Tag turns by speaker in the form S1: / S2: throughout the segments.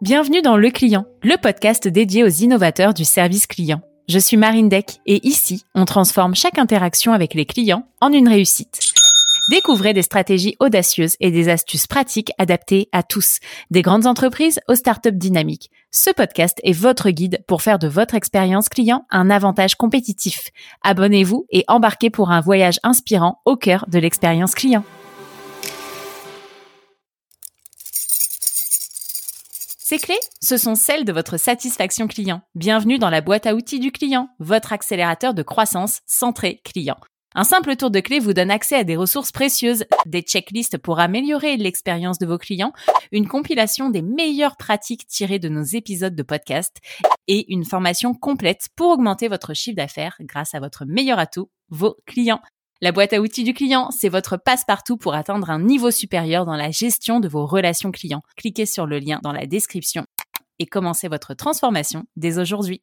S1: Bienvenue dans Le Client, le podcast dédié aux innovateurs du service client. Je suis Marine Deck et ici, on transforme chaque interaction avec les clients en une réussite. Découvrez des stratégies audacieuses et des astuces pratiques adaptées à tous, des grandes entreprises aux startups dynamiques. Ce podcast est votre guide pour faire de votre expérience client un avantage compétitif. Abonnez-vous et embarquez pour un voyage inspirant au cœur de l'expérience client. Ces clés, ce sont celles de votre satisfaction client. Bienvenue dans la boîte à outils du client, votre accélérateur de croissance centré client. Un simple tour de clé vous donne accès à des ressources précieuses, des checklists pour améliorer l'expérience de vos clients, une compilation des meilleures pratiques tirées de nos épisodes de podcast et une formation complète pour augmenter votre chiffre d'affaires grâce à votre meilleur atout, vos clients. La boîte à outils du client, c'est votre passe-partout pour atteindre un niveau supérieur dans la gestion de vos relations clients. Cliquez sur le lien dans la description et commencez votre transformation dès aujourd'hui.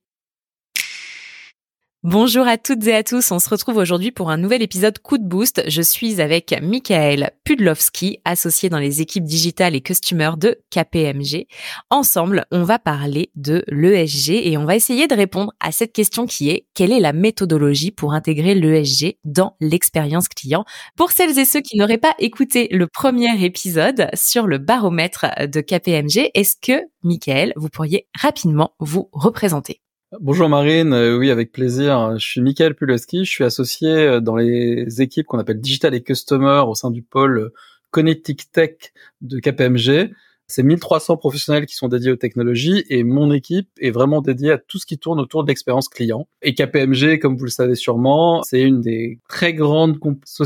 S1: Bonjour à toutes et à tous, on se retrouve aujourd'hui pour un nouvel épisode Coup de Boost. Je suis avec Michael Pudlowski, associé dans les équipes digitales et customer de KPMG. Ensemble, on va parler de l'ESG et on va essayer de répondre à cette question qui est: quelle est la méthodologie pour intégrer l'ESG dans l'expérience client? Pour celles et ceux qui n'auraient pas écouté le premier épisode sur le baromètre de KPMG, est-ce que, Michael, vous pourriez rapidement vous représenter?
S2: Bonjour Marine, oui avec plaisir. Je suis Michael Pudlowski, je suis associé dans les équipes qu'on appelle Digital et Customer au sein du pôle Connectic Tech de KPMG. C'est 1300 professionnels qui sont dédiés aux technologies et mon équipe est vraiment dédiée à tout ce qui tourne autour de l'expérience client. Et KPMG, comme vous le savez sûrement, c'est une des très grandes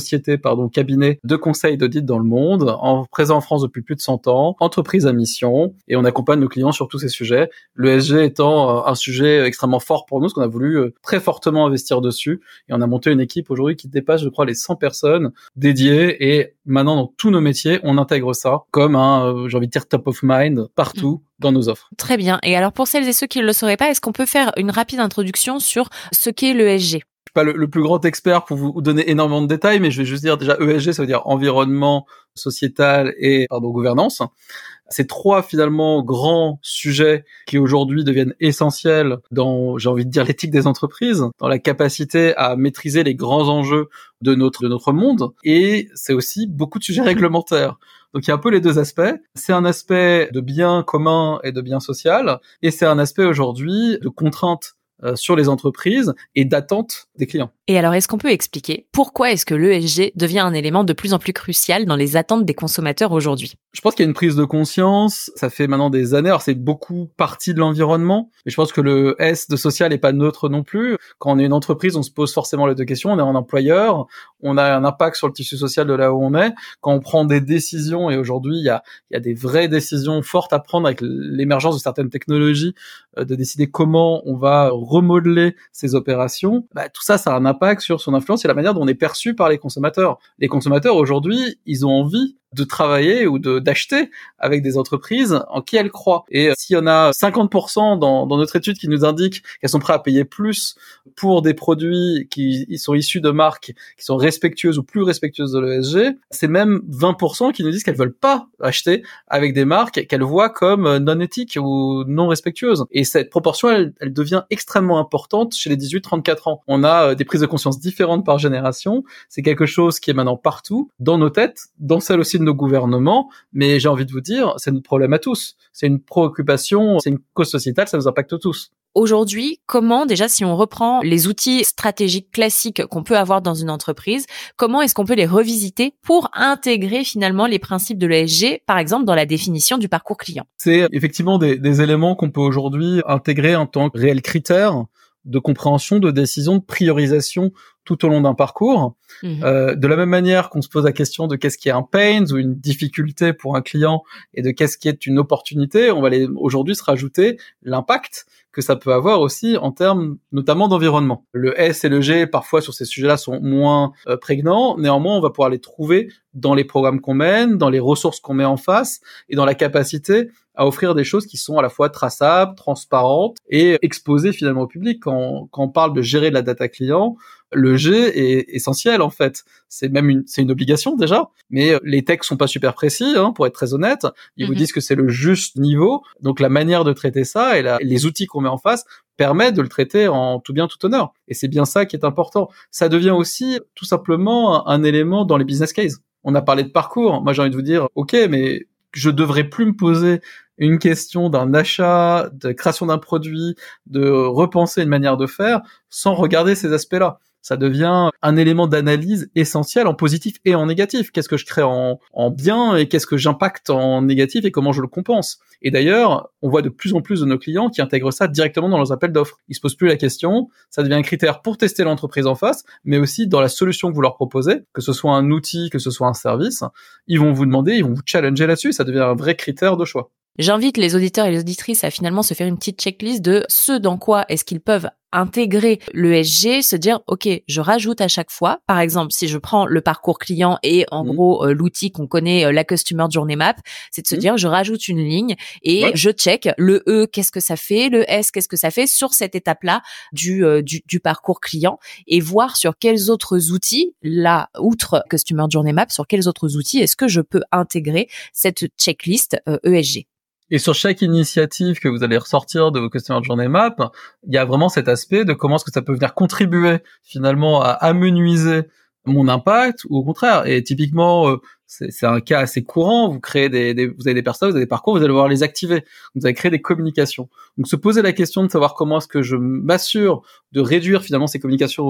S2: cabinets de conseil d'audit dans le monde, présent en France depuis plus de 100 ans, entreprise à mission, et on accompagne nos clients sur tous ces sujets. L'ESG étant un sujet extrêmement fort pour nous, parce qu'on a voulu très fortement investir dessus, et on a monté une équipe aujourd'hui qui dépasse, je crois, les 100 personnes dédiées, et maintenant dans tous nos métiers, on intègre ça comme j'ai envie de dire top of mind partout dans nos offres.
S1: Très bien. Et alors pour celles et ceux qui ne le sauraient pas, est-ce qu'on peut faire une rapide introduction sur ce qu'est l'ESG?
S2: Je suis pas le plus grand expert pour vous donner énormément de détails, mais je vais juste dire déjà ESG, ça veut dire environnement, sociétal et gouvernance. Ces trois finalement grands sujets qui aujourd'hui deviennent essentiels dans, j'ai envie de dire, l'éthique des entreprises, dans la capacité à maîtriser les grands enjeux de notre monde, et c'est aussi beaucoup de sujets réglementaires. Donc il y a un peu les deux aspects. C'est un aspect de bien commun et de bien social, et c'est un aspect aujourd'hui de contraintes sur les entreprises et d'attente des clients.
S1: Et alors, est-ce qu'on peut expliquer pourquoi est-ce que l'ESG devient un élément de plus en plus crucial dans les attentes des consommateurs aujourd'hui?
S2: Je pense qu'il y a une prise de conscience, ça fait maintenant des années, alors c'est beaucoup partie de l'environnement, mais je pense que le S de social n'est pas neutre non plus. Quand on est une entreprise, on se pose forcément les deux questions, on est un employeur, on a un impact sur le tissu social de là où on est, quand on prend des décisions, et aujourd'hui il y a des vraies décisions fortes à prendre avec l'émergence de certaines technologies, de décider comment on va remodeler ces opérations, tout ça, ça a un impact sur son influence et la manière dont on est perçu par les consommateurs. Les consommateurs aujourd'hui, ils ont envie de travailler ou d'acheter avec des entreprises en qui elles croient. Et s'il y en a 50% dans notre étude qui nous indiquent qu'elles sont prêtes à payer plus pour des produits qui sont issus de marques qui sont respectueuses ou plus respectueuses de l'ESG, c'est même 20% qui nous disent qu'elles veulent pas acheter avec des marques qu'elles voient comme non éthiques ou non respectueuses. Et cette proportion, elle devient extrêmement importante chez les 18-34 ans. On a des prises de conscience différentes par génération. C'est quelque chose qui est maintenant partout, dans nos têtes, dans celles aussi de nos gouvernements, mais j'ai envie de vous dire, c'est notre problème à tous. C'est une préoccupation, c'est une cause sociétale, ça nous impacte tous.
S1: Aujourd'hui, comment, déjà, si on reprend les outils stratégiques classiques qu'on peut avoir dans une entreprise, comment est-ce qu'on peut les revisiter pour intégrer finalement les principes de l'ESG, par exemple, dans la définition du parcours client?
S2: C'est effectivement des éléments qu'on peut aujourd'hui intégrer en tant que réels critères de compréhension, de décision, de priorisation tout au long d'un parcours. De la même manière qu'on se pose la question de qu'est-ce qui est un pain ou une difficulté pour un client et de qu'est-ce qui est une opportunité, on va aujourd'hui se rajouter l'impact que ça peut avoir aussi en termes notamment d'environnement. Le S et le G, parfois sur ces sujets-là, sont moins prégnants. Néanmoins, on va pouvoir les trouver dans les programmes qu'on mène, dans les ressources qu'on met en face et dans la capacité à offrir des choses qui sont à la fois traçables, transparentes et exposées finalement au public. Quand on parle de gérer de la data client, Le G est essentiel en fait. C'est une obligation déjà, mais les textes sont pas super précis, pour être très honnête. Ils vous disent que c'est le juste niveau. Donc la manière de traiter ça et les outils qu'on met en face permettent de le traiter en tout bien tout honneur. Et c'est bien ça qui est important. Ça devient aussi tout simplement un élément dans les business cases. On a parlé de parcours. Moi j'ai envie de vous dire, ok, mais je devrais plus me poser une question d'un achat, de création d'un produit, de repenser une manière de faire sans regarder ces aspects-là. Ça devient un élément d'analyse essentiel en positif et en négatif. Qu'est-ce que je crée en bien et qu'est-ce que j'impacte en négatif et comment je le compense. Et d'ailleurs, on voit de plus en plus de nos clients qui intègrent ça directement dans leurs appels d'offres. Ils se posent plus la question, ça devient un critère pour tester l'entreprise en face, mais aussi dans la solution que vous leur proposez, que ce soit un outil, que ce soit un service, ils vont vous demander, ils vont vous challenger là-dessus, ça devient un vrai critère de choix.
S1: J'invite les auditeurs et les auditrices à finalement se faire une petite checklist de ce dans quoi est-ce qu'ils peuvent intégrer l'ESG, se dire ok, je rajoute à chaque fois. Par exemple, si je prends le parcours client et en gros l'outil qu'on connaît, la Customer Journey Map, c'est de se dire je rajoute une ligne et je check le E, qu'est-ce que ça fait, le S, qu'est-ce que ça fait sur cette étape-là du parcours client et voir sur quels autres outils, là, outre Customer Journey Map, sur quels autres outils est-ce que je peux intégrer cette checklist ESG.
S2: Et sur chaque initiative que vous allez ressortir de vos Customer Journey Map, il y a vraiment cet aspect de comment est-ce que ça peut venir contribuer finalement à amenuiser mon impact ou au contraire. Et typiquement, c'est un cas assez courant. Vous créez vous avez des personnes, vous avez des parcours, vous allez devoir les activer. Vous allez créer des communications. Donc se poser la question de savoir comment est-ce que je m'assure de réduire finalement ces communications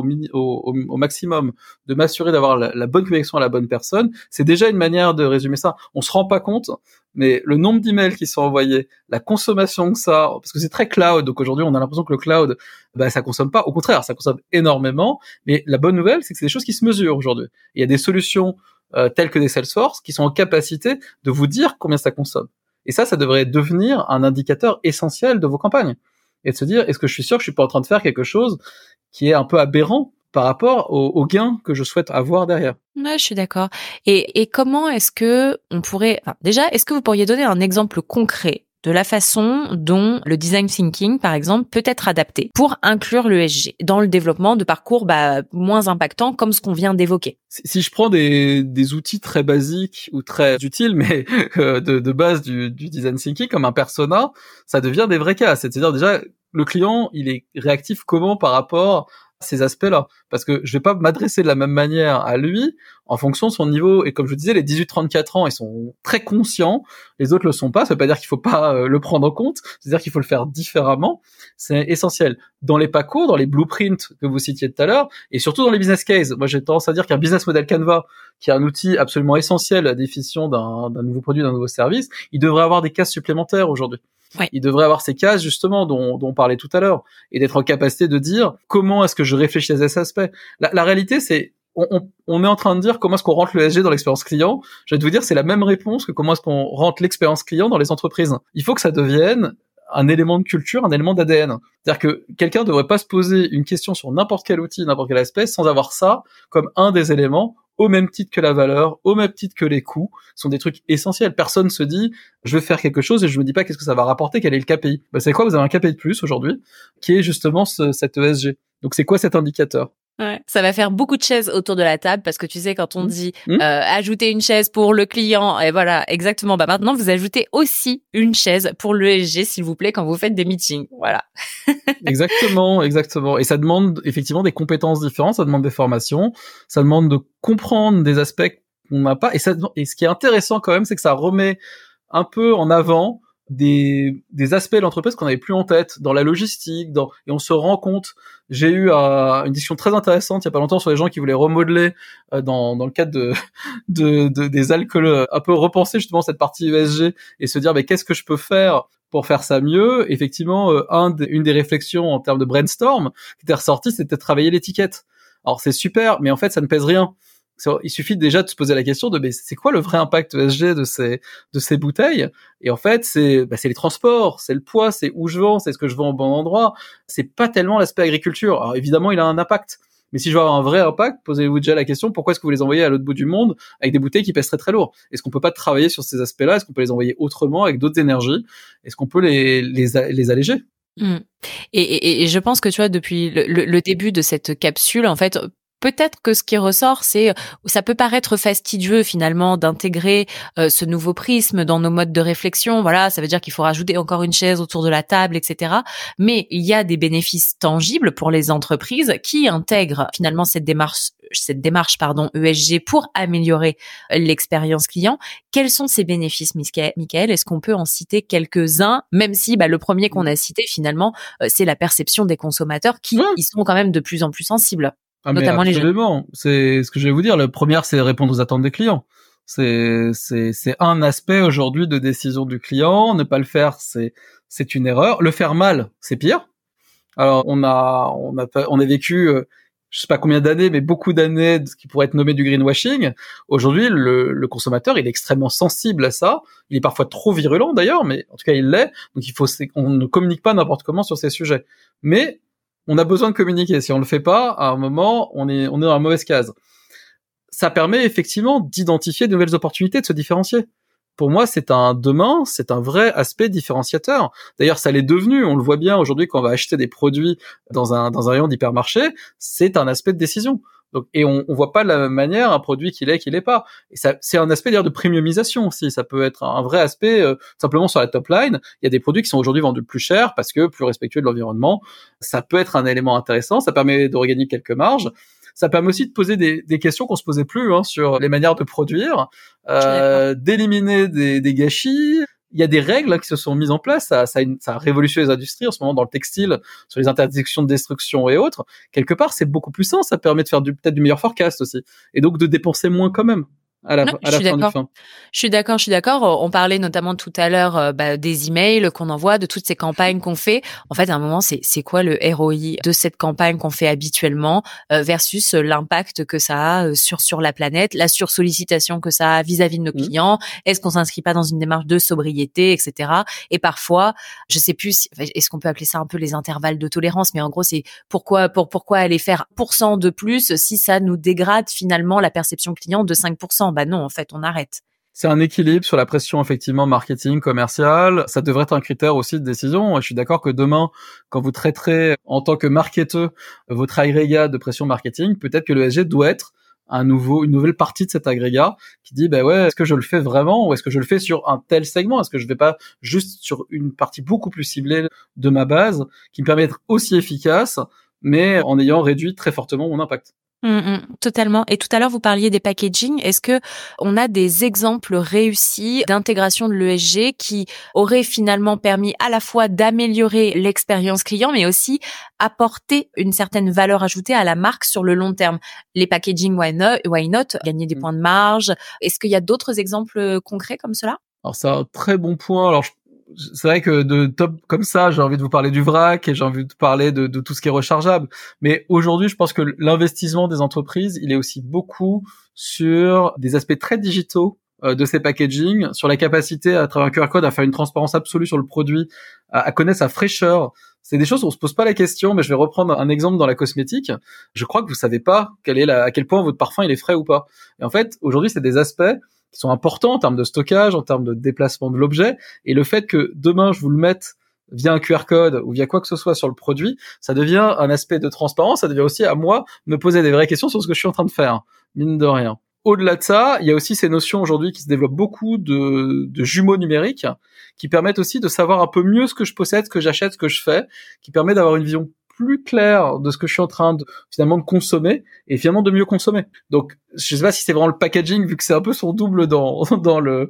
S2: au maximum, de m'assurer d'avoir la bonne communication à la bonne personne, c'est déjà une manière de résumer ça. On se rend pas compte, mais le nombre d'emails qui sont envoyés, la consommation que ça, parce que c'est très cloud, donc aujourd'hui on a l'impression que le cloud, ça consomme pas. Au contraire, ça consomme énormément. Mais la bonne nouvelle, c'est que c'est des choses qui se mesurent aujourd'hui. Il y a des solutions telles que des Salesforce qui sont en capacité de vous dire combien ça consomme. Et ça devrait devenir un indicateur essentiel de vos campagnes. Et de se dire, est-ce que je suis sûr que je suis pas en train de faire quelque chose qui est un peu aberrant par rapport aux gains que je souhaite avoir derrière.
S1: Ouais, je suis d'accord. Et comment est-ce que on pourrait, déjà, est-ce que vous pourriez donner un exemple concret de la façon dont le design thinking, par exemple, peut être adapté pour inclure l'ESG dans le développement de parcours moins impactants comme ce qu'on vient d'évoquer?
S2: Si je prends des outils très basiques ou très utiles, mais de base du design thinking, comme un persona, ça devient des vrais cas. C'est-à-dire déjà, le client, il est réactif comment par rapport ces aspects-là, parce que je vais pas m'adresser de la même manière à lui en fonction de son niveau. Et comme je disais, les 18-34 ans, ils sont très conscients, les autres le sont pas. Ça veut pas dire qu'il faut pas le prendre en compte, c'est-à-dire qu'il faut le faire différemment. C'est essentiel dans les parcours, dans les blueprints que vous citiez tout à l'heure, et surtout dans les business cases. Moi, j'ai tendance à dire qu'un business model Canva, qui est un outil absolument essentiel à la définition d'un nouveau produit, d'un nouveau service, il devrait avoir des cases supplémentaires aujourd'hui. Ouais. Il devrait avoir ces cases justement dont on parlait tout à l'heure, et d'être en capacité de dire comment est-ce que je réfléchis à cet aspect. La réalité, c'est on est en train de dire comment est-ce qu'on rentre le ESG dans l'expérience client. Je vais te vous dire, c'est la même réponse que comment est-ce qu'on rentre l'expérience client dans les entreprises. Il faut que ça devienne un élément de culture, un élément d'ADN. C'est-à-dire que quelqu'un ne devrait pas se poser une question sur n'importe quel outil, n'importe quel aspect, sans avoir ça comme un des éléments, au même titre que la valeur, au même titre que les coûts, sont des trucs essentiels. Personne se dit, je vais faire quelque chose et je me dis pas qu'est-ce que ça va rapporter, quel est le KPI. C'est quoi? Vous avez un KPI de plus aujourd'hui, qui est justement cet ESG. Donc c'est quoi cet indicateur?
S1: Ouais, ça va faire beaucoup de chaises autour de la table parce que tu sais, quand on dit ajouter une chaise pour le client, et voilà, exactement. Maintenant, vous ajoutez aussi une chaise pour l'ESG, s'il vous plaît, quand vous faites des meetings. Voilà.
S2: Exactement. Et ça demande effectivement des compétences différentes, ça demande des formations, ça demande de comprendre des aspects qu'on n'a pas. Et ce qui est intéressant quand même, c'est que ça remet un peu en avant des aspects de l'entreprise qu'on n'avait plus en tête, dans la logistique, et on se rend compte. J'ai eu une discussion très intéressante il y a pas longtemps sur les gens qui voulaient remodeler dans le cadre des alcools, un peu repenser justement cette partie ESG et se dire mais qu'est-ce que je peux faire pour faire ça mieux. Effectivement, une des réflexions en termes de brainstorm qui était ressortie, c'était de travailler l'étiquette. Alors c'est super, mais en fait ça ne pèse rien. Il suffit déjà de se poser la question de mais c'est quoi le vrai impact ESG de ces bouteilles. Et en fait c'est les transports, c'est le poids, c'est où je vends, c'est ce que je vends au bon endroit. C'est pas tellement l'aspect agriculture. Alors évidemment il a un impact, mais si je veux avoir un vrai impact, posez-vous déjà la question pourquoi est-ce que vous les envoyez à l'autre bout du monde avec des bouteilles qui pèsent très très lourd? Est-ce qu'on peut pas travailler sur ces aspects-là? Est-ce qu'on peut les envoyer autrement avec d'autres énergies? Est-ce qu'on peut les alléger?
S1: Et je pense que tu vois, depuis le début de cette capsule, en fait, peut-être que ce qui ressort, c'est, ça peut paraître fastidieux finalement d'intégrer ce nouveau prisme dans nos modes de réflexion. Voilà, ça veut dire qu'il faut rajouter encore une chaise autour de la table, etc. Mais il y a des bénéfices tangibles pour les entreprises qui intègrent finalement cette démarche, ESG pour améliorer l'expérience client. Quels sont ces bénéfices, Mickaël? Est-ce qu'on peut en citer quelques-uns, même si le premier qu'on a cité finalement, c'est la perception des consommateurs qui y sont quand même de plus en plus sensibles.
S2: Ah,
S1: Notamment
S2: mais absolument.
S1: Les jeunes.
S2: C'est ce que je vais vous dire. Le premier, c'est répondre aux attentes des clients. C'est un aspect aujourd'hui de décision du client. Ne pas le faire, c'est une erreur. Le faire mal, c'est pire. Alors, on a vécu, je sais pas combien d'années, mais beaucoup d'années de ce qui pourrait être nommé du greenwashing. Aujourd'hui, le consommateur, il est extrêmement sensible à ça. Il est parfois trop virulent d'ailleurs, mais en tout cas, il l'est. Donc, on ne communique pas n'importe comment sur ces sujets. Mais on a besoin de communiquer. Si on le fait pas, à un moment, on est dans la mauvaise case. Ça permet effectivement d'identifier de nouvelles opportunités, de se différencier. Pour moi, c'est un vrai aspect différenciateur. D'ailleurs, ça l'est devenu. On le voit bien aujourd'hui quand on va acheter des produits dans un rayon d'hypermarché. C'est un aspect de décision. Donc, et on voit pas de la même manière un produit qu'il est pas. Et ça, c'est un aspect d'ailleurs de premiumisation aussi. Ça peut être un vrai aspect simplement sur la top line. Il y a des produits qui sont aujourd'hui vendus plus cher parce que plus respectueux de l'environnement. Ça peut être un élément intéressant. Ça permet de regagner quelques marges. Ça permet aussi de poser des questions qu'on se posait plus sur les manières de produire, d'éliminer des gâchis. Il y a des règles qui se sont mises en place. Ça a révolutionné les industries en ce moment dans le textile, sur les interdictions de destruction et autres. Quelque part, c'est beaucoup plus sain. Ça permet de faire peut-être du meilleur forecast aussi, et donc de dépenser moins quand même à la fin du fin.
S1: Je suis d'accord. On parlait notamment tout à l'heure des emails qu'on envoie, de toutes ces campagnes qu'on fait. En fait, à un moment, c'est quoi le ROI de cette campagne qu'on fait habituellement versus l'impact que ça a sur la planète, la sursollicitation que ça a vis-à-vis de nos clients. Est-ce qu'on s'inscrit pas dans une démarche de sobriété, etc. Et parfois, je sais plus, est-ce qu'on peut appeler ça un peu les intervalles de tolérance, mais en gros, c'est pourquoi aller faire 1% de plus si ça nous dégrade finalement la perception client de 5%. Non, en fait, on arrête.
S2: C'est un équilibre sur la pression, effectivement, marketing, commercial. Ça devrait être un critère aussi de décision. Et je suis d'accord que demain, quand vous traiterez en tant que marketeur votre agrégat de pression marketing, peut-être que le ESG doit être une nouvelle partie de cet agrégat qui dit, est-ce que je le fais vraiment ou est-ce que je le fais sur un tel segment? Est-ce que je ne vais pas juste sur une partie beaucoup plus ciblée de ma base qui me permet d'être aussi efficace, mais en ayant réduit très fortement mon impact?
S1: Totalement. Et tout à l'heure, vous parliez des packaging. Est-ce que on a des exemples réussis d'intégration de l'ESG qui auraient finalement permis à la fois d'améliorer l'expérience client, mais aussi apporter une certaine valeur ajoutée à la marque sur le long terme? Les packaging, why not? Gagner des points de marge. Est-ce qu'il y a d'autres exemples concrets comme cela?
S2: Alors, c'est un très bon point. Alors, c'est vrai que de top comme ça, j'ai envie de vous parler du vrac et j'ai envie de parler de tout ce qui est rechargeable. Mais aujourd'hui, je pense que l'investissement des entreprises, il est aussi beaucoup sur des aspects très digitaux de ces packaging, sur la capacité à travers un QR code à faire une transparence absolue sur le produit, à connaître sa fraîcheur. C'est des choses où on se pose pas la question, mais je vais reprendre un exemple dans la cosmétique. Je crois que vous savez pas à quel point votre parfum il est frais ou pas. Et en fait, aujourd'hui, c'est des aspects qui sont importants en termes de stockage, en termes de déplacement de l'objet, et le fait que demain je vous le mette via un QR code ou via quoi que ce soit sur le produit, ça devient un aspect de transparence, ça devient aussi à moi me poser des vraies questions sur ce que je suis en train de faire, mine de rien. Au-delà de ça, il y a aussi ces notions aujourd'hui qui se développent beaucoup de jumeaux numériques qui permettent aussi de savoir un peu mieux ce que je possède, ce que j'achète, ce que je fais, qui permet d'avoir une vision plus clair de ce que je suis en train de finalement de consommer et finalement de mieux consommer. Donc je sais pas si c'est vraiment le packaging vu que c'est un peu son double dans le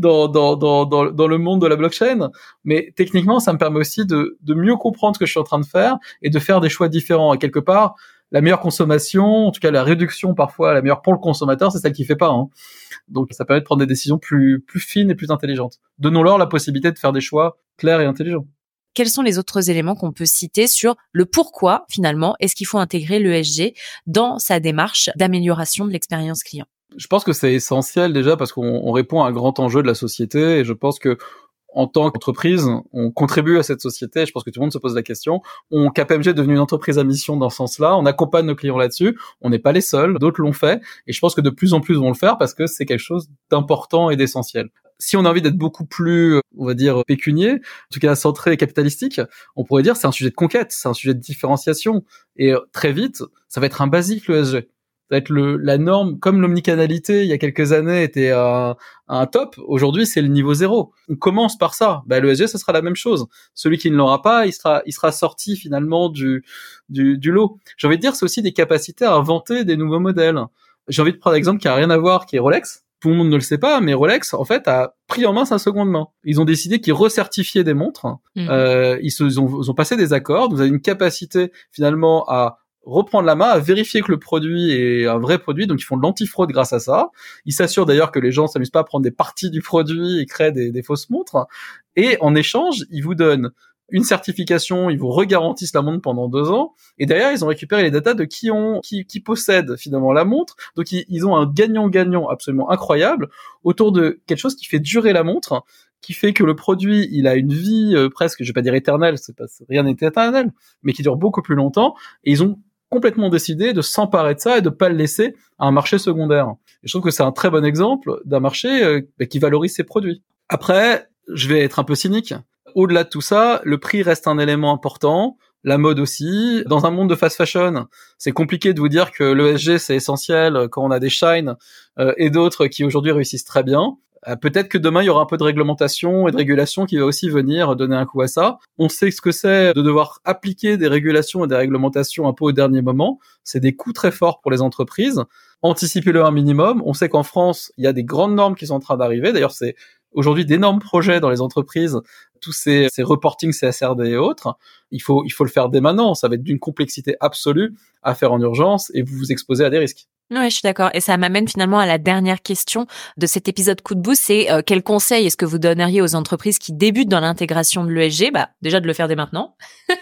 S2: monde de la blockchain, mais techniquement ça me permet aussi de mieux comprendre ce que je suis en train de faire et de faire des choix différents. Et quelque part, la meilleure consommation, en tout cas la réduction parfois la meilleure pour le consommateur, c'est celle qui fait pas. Donc ça permet de prendre des décisions plus fines et plus intelligentes. Donnons-leur la possibilité de faire des choix clairs et intelligents.
S1: Quels sont les autres éléments qu'on peut citer sur le pourquoi, finalement, est-ce qu'il faut intégrer l'ESG dans sa démarche d'amélioration de l'expérience client?
S2: Je pense que c'est essentiel déjà parce qu'on répond à un grand enjeu de la société et je pense que en tant qu'entreprise, on contribue à cette société. Je pense que tout le monde se pose la question. KPMG est devenu une entreprise à mission dans ce sens-là. On accompagne nos clients là-dessus. On n'est pas les seuls. D'autres l'ont fait. Et je pense que de plus en plus vont le faire parce que c'est quelque chose d'important et d'essentiel. Si on a envie d'être beaucoup plus, on va dire, pécunier, en tout cas centré et capitalistique, on pourrait dire c'est un sujet de conquête, c'est un sujet de différenciation. Et très vite, ça va être un basique, le ESG. doit être la norme, comme l'omnicanalité il y a quelques années était un top, aujourd'hui c'est le niveau 0. On commence par ça. L'ESG, ça sera la même chose. Celui qui ne l'aura pas, il sera sorti finalement du lot. J'ai envie de dire, c'est aussi des capacités à inventer des nouveaux modèles. J'ai envie de prendre un exemple qui a rien à voir, qui est Rolex. Tout le monde ne le sait pas, mais Rolex, en fait, a pris en main sa seconde main. Ils ont décidé qu'ils recertifiaient des montres. Ils ont passé des accords. Vous avez une capacité, finalement, à reprendre la main, à vérifier que le produit est un vrai produit. Donc, ils font de l'antifraude grâce à ça. Ils s'assurent d'ailleurs que les gens s'amusent pas à prendre des parties du produit et créent des fausses montres. Et en échange, ils vous donnent une certification, ils vous regarantissent la montre pendant 2 ans, et derrière, ils ont récupéré les datas de qui possède finalement la montre. Donc, ils ont un gagnant-gagnant absolument incroyable autour de quelque chose qui fait durer la montre, qui fait que le produit, il a une vie presque, je vais pas dire éternelle, rien n'est éternel, mais qui dure beaucoup plus longtemps, et ils ont complètement décidé de s'emparer de ça et de pas le laisser à un marché secondaire. Et je trouve que c'est un très bon exemple d'un marché qui valorise ses produits. Après, je vais être un peu cynique. Au-delà de tout ça, le prix reste un élément important, la mode aussi. Dans un monde de fast fashion, c'est compliqué de vous dire que l'ESG c'est essentiel quand on a des Shine et d'autres qui aujourd'hui réussissent très bien. Peut-être que demain il y aura un peu de réglementation et de régulation qui va aussi venir donner un coup à ça. On sait ce que c'est de devoir appliquer des régulations et des réglementations un peu au dernier moment. C'est des coûts très forts pour les entreprises. Anticipez-le un minimum. On sait qu'en France, il y a des grandes normes qui sont en train d'arriver. D'ailleurs, c'est aujourd'hui d'énormes projets dans les entreprises, tous ces reporting CSRD et autres. Il faut le faire dès maintenant. Ça va être d'une complexité absolue à faire en urgence et vous vous exposez à des risques.
S1: Ouais, je suis d'accord. Et ça m'amène finalement à la dernière question de cet épisode Coup de boost, c'est quel conseil est-ce que vous donneriez aux entreprises qui débutent dans l'intégration de l'ESG ? Déjà de le faire dès maintenant.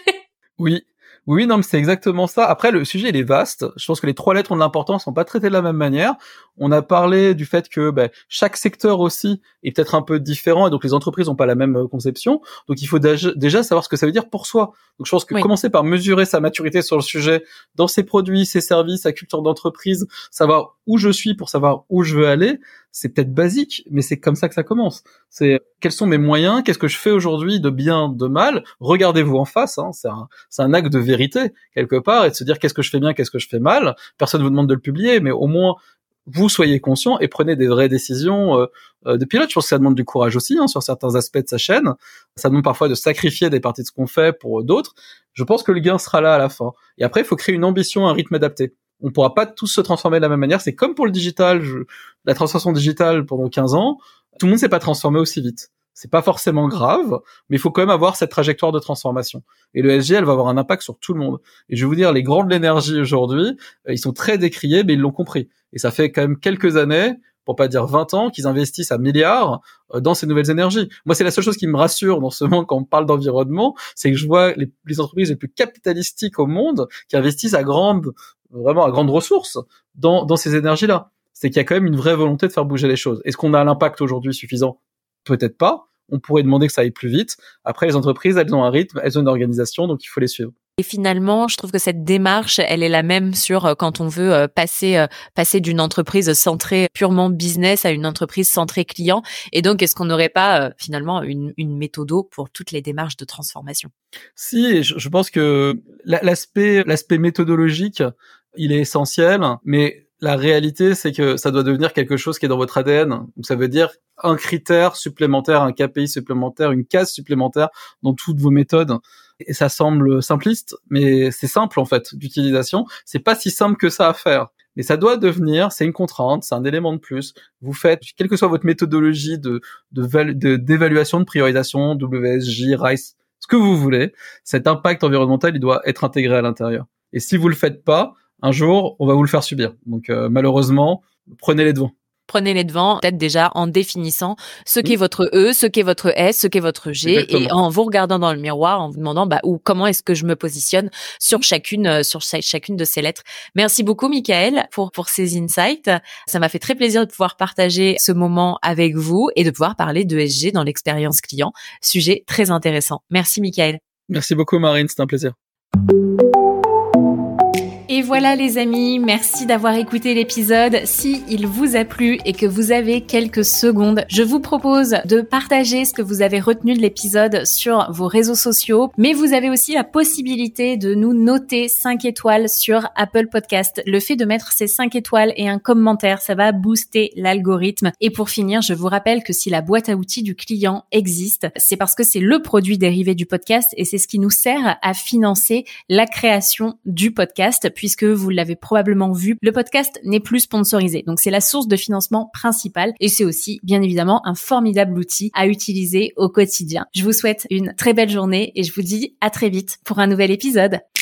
S2: Oui, non, mais c'est exactement ça. Après, le sujet, il est vaste. Je pense que les 3 lettres ont de l'importance, sont pas traitées de la même manière. On a parlé du fait que chaque secteur aussi est peut-être un peu différent et donc les entreprises n'ont pas la même conception. Donc, il faut déjà savoir ce que ça veut dire pour soi. Donc, je pense que commencer par mesurer sa maturité sur le sujet, dans ses produits, ses services, sa culture d'entreprise, savoir où je suis pour savoir où je veux aller, c'est peut-être basique, mais c'est comme ça que ça commence. C'est quels sont mes moyens, qu'est-ce que je fais aujourd'hui de bien, de mal. Regardez-vous en face, c'est un acte de vérité quelque part, et de se dire qu'est-ce que je fais bien, qu'est-ce que je fais mal. Personne vous demande de le publier, mais au moins vous soyez conscient et prenez des vraies décisions de pilote. Je pense que ça demande du courage aussi sur certains aspects de sa chaîne. Ça demande parfois de sacrifier des parties de ce qu'on fait pour d'autres. Je pense que le gain sera là à la fin. Et après, il faut créer une ambition, un rythme adapté. On pourra pas tous se transformer de la même manière. C'est comme pour le digital, la transformation digitale pendant 15 ans. Tout le monde s'est pas transformé aussi vite. C'est pas forcément grave, mais il faut quand même avoir cette trajectoire de transformation. Et le ESG, elle va avoir un impact sur tout le monde. Et je vais vous dire, les grands de l'énergie aujourd'hui, ils sont très décriés, mais ils l'ont compris. Et ça fait quand même quelques années, pour pas dire 20 ans, qu'ils investissent à milliards dans ces nouvelles énergies. Moi, c'est la seule chose qui me rassure dans ce monde quand on parle d'environnement, c'est que je vois les entreprises les plus capitalistiques au monde qui investissent vraiment à grande ressources dans ces énergies-là. C'est qu'il y a quand même une vraie volonté de faire bouger les choses. Est-ce qu'on a l'impact aujourd'hui suffisant ? Peut-être pas. On pourrait demander que ça aille plus vite. Après, les entreprises, elles ont un rythme, elles ont une organisation, donc il faut les suivre.
S1: Et finalement, je trouve que cette démarche, elle est la même sur quand on veut passer d'une entreprise centrée purement business à une entreprise centrée client. Et donc, est-ce qu'on n'aurait pas finalement une méthodo pour toutes les démarches de transformation ?
S2: Si, je pense que l'aspect méthodologique, il est essentiel, mais la réalité, c'est que ça doit devenir quelque chose qui est dans votre ADN. Donc, ça veut dire un critère supplémentaire, un KPI supplémentaire, une case supplémentaire dans toutes vos méthodes. Et ça semble simpliste, mais c'est simple, en fait, d'utilisation. C'est pas si simple que ça à faire. Mais ça doit devenir, c'est une contrainte, c'est un élément de plus. Vous faites, quelle que soit votre méthodologie d'évaluation, de priorisation, WSJ, RICE, ce que vous voulez, cet impact environnemental, il doit être intégré à l'intérieur. Et si vous le faites pas, un jour, on va vous le faire subir. Donc, malheureusement, prenez les devants.
S1: Prenez les devants, peut-être déjà en définissant ce qu'est votre E, ce qu'est votre S, ce qu'est votre G, exactement. Et en vous regardant dans le miroir, en vous demandant comment est-ce que je me positionne sur chacune de ces lettres. Merci beaucoup, Michael, pour ces insights. Ça m'a fait très plaisir de pouvoir partager ce moment avec vous et de pouvoir parler d'ESG dans l'expérience client. Sujet très intéressant. Merci, Michael.
S2: Merci beaucoup, Marine. C'était un plaisir.
S1: Et voilà les amis, merci d'avoir écouté l'épisode. Si il vous a plu et que vous avez quelques secondes, je vous propose de partager ce que vous avez retenu de l'épisode sur vos réseaux sociaux, mais vous avez aussi la possibilité de nous noter 5 étoiles sur Apple Podcast. Le fait de mettre ces 5 étoiles et un commentaire, ça va booster l'algorithme. Et pour finir, je vous rappelle que si la boîte à outils du client existe, c'est parce que c'est le produit dérivé du podcast et c'est ce qui nous sert à financer la création du podcast. Puisque vous l'avez probablement vu, le podcast n'est plus sponsorisé. Donc c'est la source de financement principale et c'est aussi bien évidemment un formidable outil à utiliser au quotidien. Je vous souhaite une très belle journée et je vous dis à très vite pour un nouvel épisode.